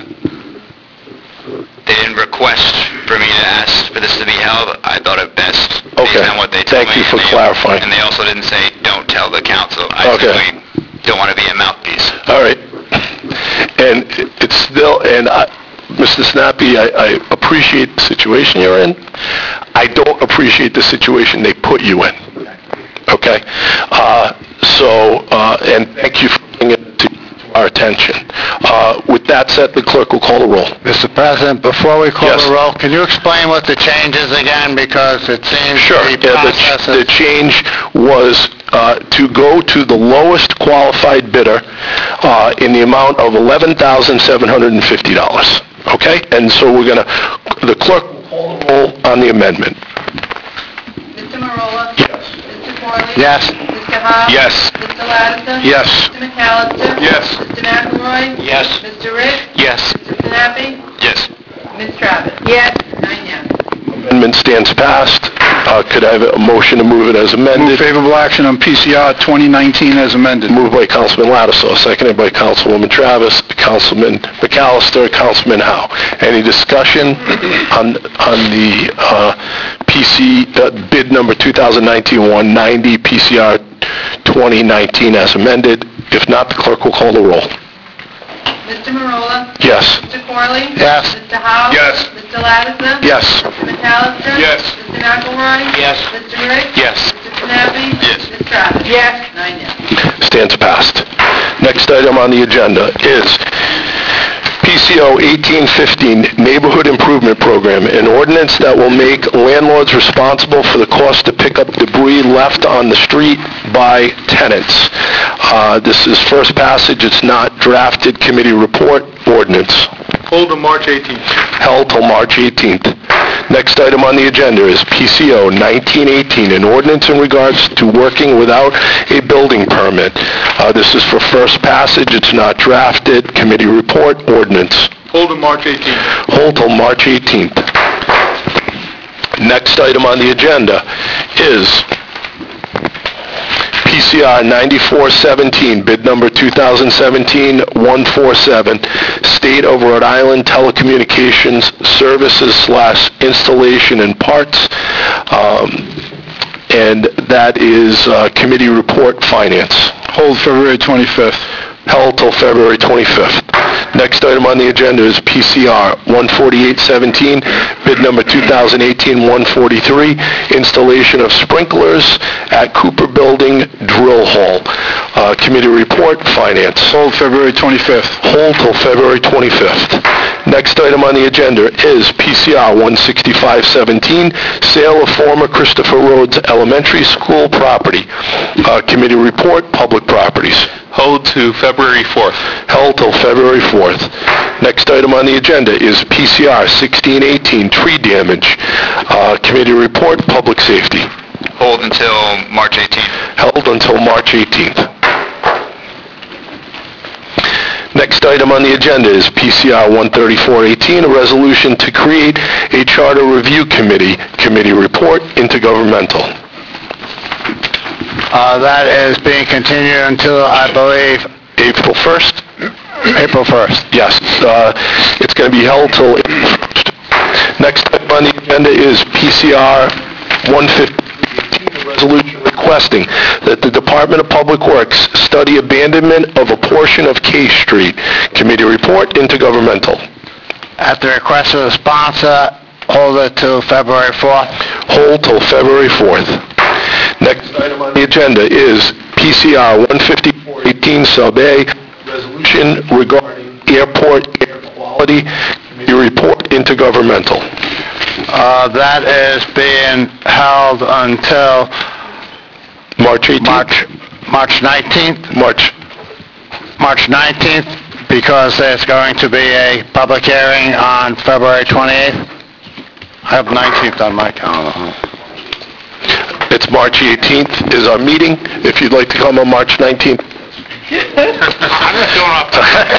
They didn't request for me to ask for this to be held. I thought it best based Okay. on what they told Thank me. you for and they- clarifying. And they also didn't say, "Don't tell the council." I Okay. simply don't want to be a mouthpiece. All right. And it- it's still, and I, Mister Snappy, I, I appreciate the situation you're in. I don't appreciate the situation they put you in. Okay? Uh, so, uh, and thank you for bringing it to our attention. Uh, with that said, the clerk will call the roll. Mister President, before we call Yes. the roll, can you explain what the change is again? Because it seems Sure. the Yeah, the, ch- process the is... change was uh, to go to the lowest qualified bidder uh, in the amount of eleven thousand seven hundred fifty dollars. Okay? And so we're going to, the clerk will call the roll on the amendment. Mister Marola? Yes. Mister Corley? Yes. Mister Howe? Yes. Mister Lattiser? Yes. Mister McAllister? Yes. Mister McElroy? Yes. Mister Rick? Yes. Mister Sinapi? Yes. Miz Travis? Yes. Nine yes. Amendment stands passed. Uh, Could I have a motion to move it as Move amended? favorable action on P C R twenty nineteen as amended. Moved by Councilman Lattiser, seconded by Councilwoman Travis, Councilman McAllister, Councilman Howe. Any discussion on, on the uh, P C, uh, bid number two thousand nineteen one ninety, P C R twenty nineteen as amended? If not, the clerk will call the roll. Mister Marola? Yes. Mister Corley? Yes. Mister Howe? Yes. Mister Lattiser? Yes. Mister McAllister? Yes. Mister McElroy? Yes. Mister Rick? Yes. Mister Sinapi? Yes. Miz Travis? Yes. Nine yes. Stands passed. Next item on the agenda is P C O eighteen fifteen Neighborhood Improvement Program, an ordinance that will make landlords responsible for the cost to pick up debris left on the street by tenants. Uh, This is first passage, it's not drafted committee report ordinance. Hold to March eighteenth. Held till March eighteenth. Next item on the agenda is P C O nineteen eighteen, an ordinance in regards to working without a building permit. Uh, This is for first passage, it's not drafted, committee report, ordinance. Hold to March eighteenth. Hold till March eighteenth. Next item on the agenda is P C R ninety-four seventeen, bid number two thousand seventeen one forty-seven, State of Rhode Island Telecommunications Services slash Installation and Parts, um, and that is uh, Committee Report Finance. Hold February twenty-fifth. Held till February twenty-fifth. Next item on the agenda is P C R one forty-eight seventeen, bid number two thousand eighteen one forty-three, installation of sprinklers at Cooper Building Drill Hall. Uh, Committee report, Finance. Hold February twenty-fifth. Hold till February twenty-fifth. Next item on the agenda is P C R one sixty-five seventeen, sale of former Christopher Rhodes Elementary School property. Uh, Committee report, Public Properties. Hold to February fourth. Held till February fourth. Next item on the agenda is P C R sixteen eighteen, tree damage. Uh, Committee report, public safety. Hold until March eighteenth. Held until March eighteenth. Next item on the agenda is P C R one thirty-four eighteen, a resolution to create a charter review committee. Committee report, intergovernmental. Uh, That is being continued until, I believe, April first? April first. Yes, uh, it's going to be held till April first. Next item on the agenda is P C R one fifty eighteen, a resolution requesting that the Department of Public Works study abandonment of a portion of K Street. Committee report, intergovernmental. At the request of the sponsor, hold it to February fourth. Hold till February fourth. Next item on the agenda is P C R one fifty-four eighteen Sub A, resolution regarding airport air quality. Committee report, intergovernmental. Uh, That is being held until March eighteenth? March, March nineteenth. March. March nineteenth, because there's going to be a public hearing on February twenty-eighth. I have nineteenth on my calendar. It's March eighteenth is our meeting. If you'd like to come on March nineteenth. I'm just going off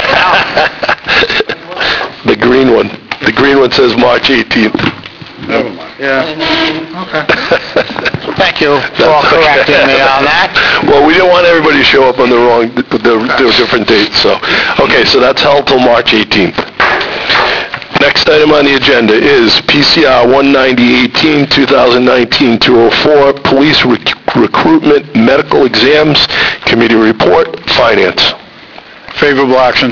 The green one. The green one says March eighteenth. Never mind. Yeah. Okay. Thank you for That's okay. correcting me on that. Well, we didn't want everybody to show up on the wrong, the, the the different dates, so. Okay, so that's held till March eighteenth. Next item on the agenda is P C R one ninety eighteen, twenty nineteen two oh four, police rec- recruitment medical exams. Committee report, finance. Favorable action.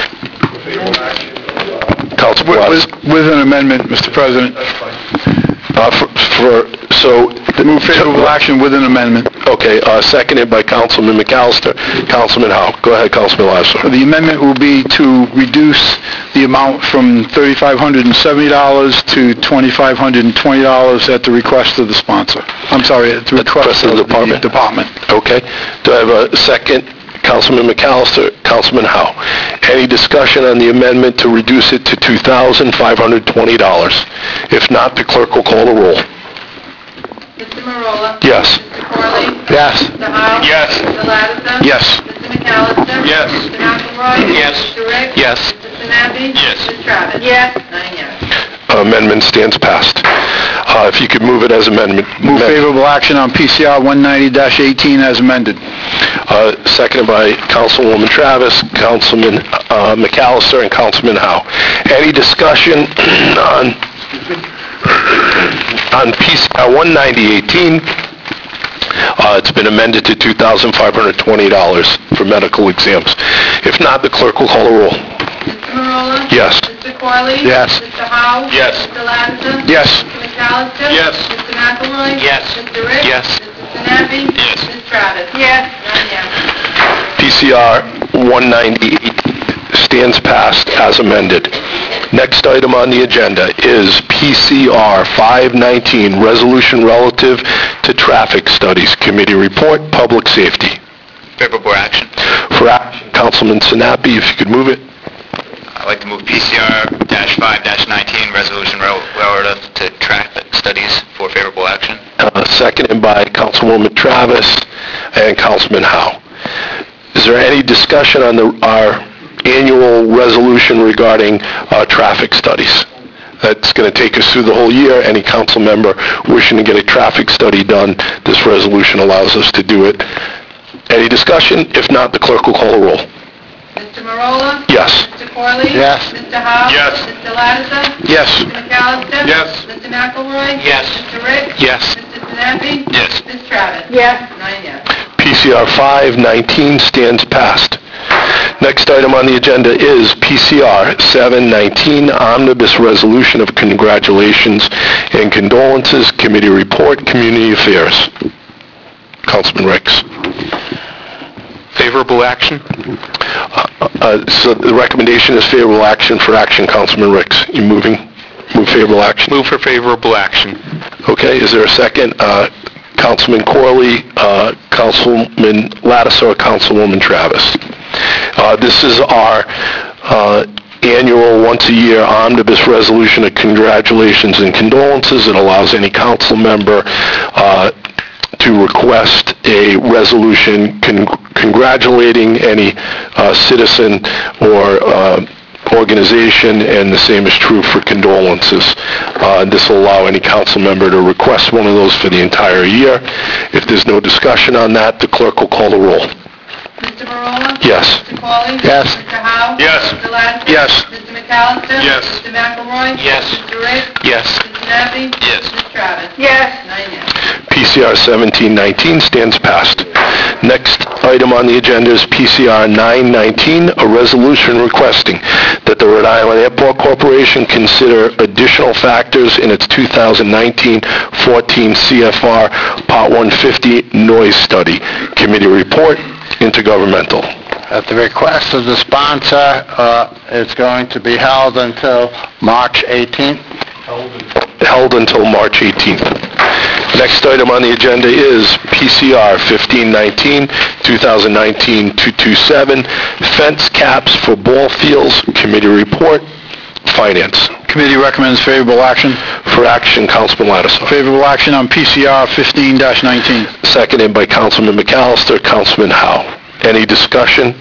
Council With- Baradas. With with an amendment, Mister President. Uh, for, for, so... Move favorable action with an amendment. Okay, uh, seconded by Councilman McAllister. Councilman Howe. Go ahead, Councilman Laszlo. The amendment will be to reduce the amount from three thousand five hundred seventy dollars to two thousand five hundred twenty dollars at the request of the sponsor. I'm sorry, at the request of the department. department. Okay. Do I have a second? Councilman McAllister, Councilman Howe. Any discussion on the amendment to reduce it to two thousand five hundred twenty dollars? If not, the clerk will call the roll. Mister Marola? Yes. Mister Corley? Yes. Mister Howe? Yes. Mister Ladison? Yes. Mister McAllister? Yes. Mister McElroy? Yes. Mister Rick? Yes. Mister Sinapi? Yes. Mister Travis? Yes. Nine yes. Amendment stands passed. Uh, If you could move it as amendment. Move favorable action on P C R one ninety eighteen as amended. Uh, Seconded by Councilwoman Travis, Councilman uh, McAllister, and Councilman Howe. Any discussion on on P C R one ninety eighteen? Uh, It's been amended to two thousand five hundred twenty dollars for medical exams. If not, the clerk will call the roll. Mister Marola? Yes. Mister Corley? Yes. Mister Howe? Yes. Mister Ladison? Yes. Mister McAllister? Yes. Mister McElroy? Yes. Mister Rick? Yes. Mister Sinapi? Yes. Mister Travis? Yes. Nine yes. P C R one ninety-eight stands passed as amended. Next item on the agenda is P C R five nineteen, resolution relative to traffic studies. Committee report, public safety. Favorable action. For action, Councilman Sinapi, if you could move it. I'd like to move P C R five nineteen, resolution rel- relative to traffic studies for favorable action. Uh, Seconded by Councilwoman Travis and Councilman Howe. Is there any discussion on the, our annual resolution regarding uh, traffic studies? That's going to take us through the whole year. Any council member wishing to get a traffic study done, this resolution allows us to do it. Any discussion? If not, the clerk will call the roll. Mister Marola? Yes. Mister Corley? Yes. Mister Howe? Yes. Mister Ladison? Yes. Mister McAllister? Yes. Mister McElroy? Yes. Mister Rick? Yes. Mister Sinapi? Yes. Mister Travis? Yes. Nine yes. P C R five nineteen stands passed. Next item on the agenda is P C R seven nineteen, omnibus resolution of congratulations and condolences. Committee report, community affairs. Councilman Ricks. Favorable action? Uh, uh, So the recommendation is favorable action for action, Councilman Ricks. You moving? Move favorable action? Move for favorable action. Okay, is there a second? Uh, Councilman Corley, uh, Councilman Lattiser, Councilwoman Travis. Uh, This is our uh, annual, once-a-year omnibus resolution of congratulations and condolences. It allows any council member uh, to request a resolution con- congratulating any uh, citizen or uh, organization, and the same is true for condolences. Uh, This will allow any council member to request one of those for the entire year. If there's no discussion on that, the clerk will call the roll. Mister Marola? Yes. Mister Pauly? Yes. Mister Howe? Yes. Mister Lattiser? Yes. Mister McAllister? Yes. Mister McElroy? Yes. Mister Rick? Yes. Mister Sinapi? Yes. Miz Travis? Yes. Nine yes. P C R seventeen nineteen stands passed. Next item on the agenda is P C R nine nineteen, a resolution requesting that the Rhode Island Airport Corporation consider additional factors in its two thousand nineteen fourteen C F R Part one fifty noise study. Committee report, intergovernmental. At the request of the sponsor, uh, it's going to be held until March eighteenth. Held until March eighteenth. Next item on the agenda is P C R fifteen nineteen, twenty nineteen two twenty-seven, fence caps for ball fields. Committee report, finance. Committee recommends favorable action. For action, Councilman Lattiser. Favorable action on P C R fifteen nineteen. Seconded by Councilman McAllister, Councilman Howe. Any discussion?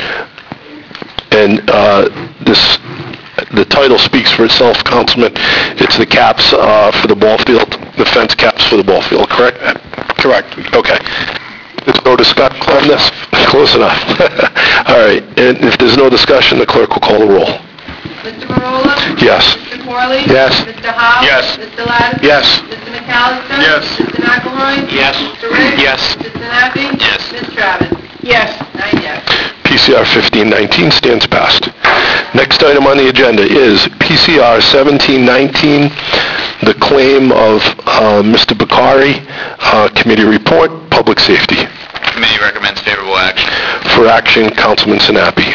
And uh, this, the title speaks for itself, Councilman. It's the caps uh, for the ball field, the fence caps for the ball field, correct? Correct. Okay. There's no discussion on this? Close enough. All right. And if there's no discussion, the clerk will call the roll. Mister Marola? Yes. Mister Corley? Yes. Mister Howe? Yes. Mister Lattiser? Yes. Mister McAllister? Yes. Mister McElroy? Yes. Mister Rick? Yes. Mister Sinapi? Yes. Miz Travis? Yes. Nine yes. P C R fifteen nineteen stands passed. Next item on the agenda is P C R seventeen nineteen, the claim of uh, Mister Bakari, uh, committee report, public safety. Committee recommends favorable action. For action, Councilman Sinapi.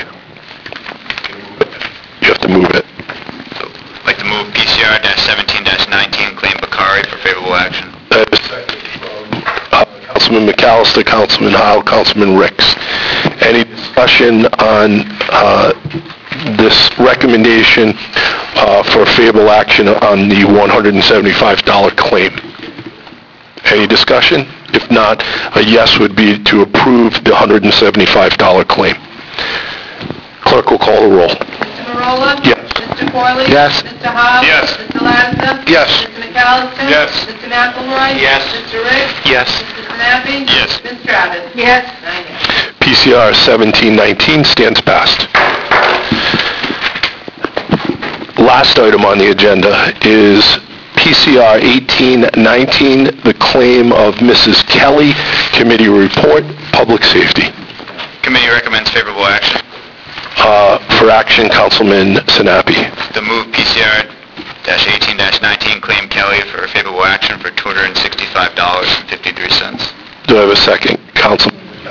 You have to move it. I'd like to move P C R seventeen nineteen, claim Bakari for favorable action. That is second from uh, Councilman McAllister, Councilman Howe, Councilman Ricks. Any discussion on uh, this recommendation uh, for favorable action on the one hundred seventy-five dollars claim? Any discussion? If not, a yes would be to approve the one hundred seventy-five dollars claim. Clerk will call the roll. Mister Marola? Yes. Mister Corley? Yes. Mister Howe? Yes. Mister Lattiser? Yes. Mister McAllister? Yes. Mister McElroy? Yes. Mister Rick? Yes. Mister Sinapi? Yes. Miz Travis? Yes. Nine yes. P C R seventeen nineteen stands passed. Last item on the agenda is P C R eighteen nineteen, the claim of Missus Kelly, committee report, public safety. Committee recommends favorable action. Uh, For action, Councilman Sinapi. To move P C R eighteen nineteen, claim Kelly for favorable action for two hundred sixty-five dollars and fifty-three cents. Do I have a second? Councilman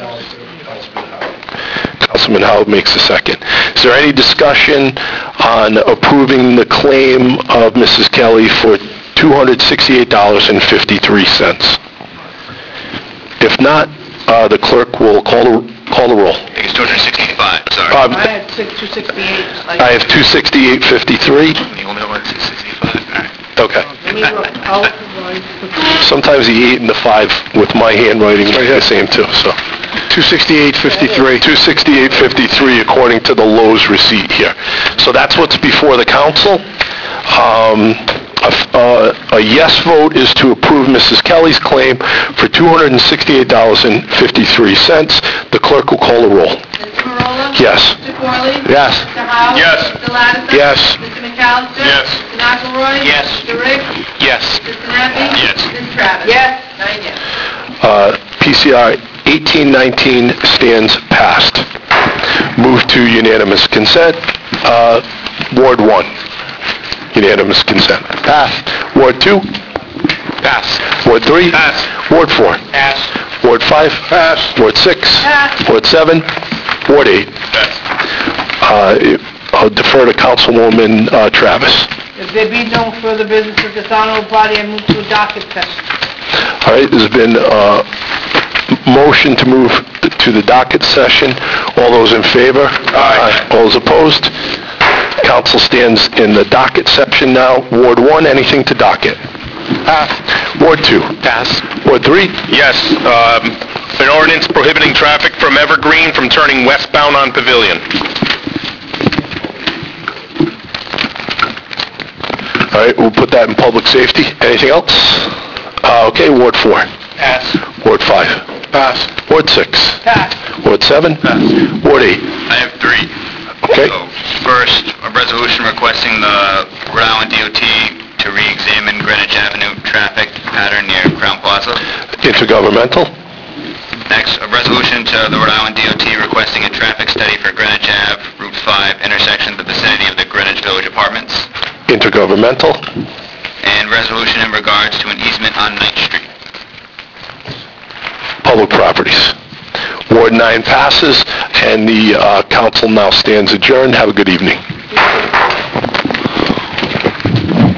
Councilman Howe makes a second. Is there any discussion on approving the claim of Missus Kelly for two hundred sixty-eight dollars and fifty-three cents? If not, uh, the clerk will call the, call the roll. I think it's two hundred sixty-five, sorry. Um, I had six, two sixty-eight. Like, I have two sixty-eight fifty-three. The only one is two sixty-five, all right. Okay. let me look. I'll- Sometimes the eight and the five with my handwriting are the same too, so. two sixty-eight fifty-three. two sixty-eight fifty-three according to the Lowe's receipt here. So that's what's before the council. Um, a f- uh, a yes vote is to approve Missus Kelly's claim for two hundred sixty-eight dollars and fifty-three cents. The clerk will call the roll. Mister Marola? Yes. Mister Corley? Yes. Mister Howe? Yes. Mister Lattiser? Yes. Mister McAllister? Yes. Mister McElroy? Yes. Mister Rick? Yes. Mister Sinapi? Yes. Miz Travis? Yes. Nine yes. Uh, P C R eighteen nineteen stands passed. Move to unanimous consent. Uh, Ward one, unanimous consent. Passed. Ward two? Pass. Ward three? Pass. Ward four? Pass. Ward five? Pass. Ward six? Pass. Ward seven? Ward eight? Pass. Uh, I'll defer to Councilwoman uh, Travis. If there be no further business of this honorable body, I move to adopt it. All right, there's been uh, motion to move to the docket session. All those in favor? Aye. All those opposed? Council stands in the docket section now. Ward one, anything to docket? Pass. Ward two? Pass. Ward three? Yes. Um, An ordinance prohibiting traffic from Evergreen from turning westbound on Pavilion. All right, we'll put that in public safety. Anything else? Uh, okay, Ward four? Pass. Ward five? Pass. Ward six? Pass. Ward seven? Pass. Ward eight? I have three. Okay. So, first, a resolution requesting the Rhode Island D O T to re-examine Greenwich Avenue traffic pattern near Crown Plaza. Intergovernmental? Next, a resolution to the Rhode Island D O T requesting a traffic study for Greenwich Ave, Route five intersection in the vicinity of the Greenwich Village Apartments. Intergovernmental? And resolution in regards to an easement on Ninth Street. Public properties. Ward nine passes, and the uh, council now stands adjourned. Have a good evening.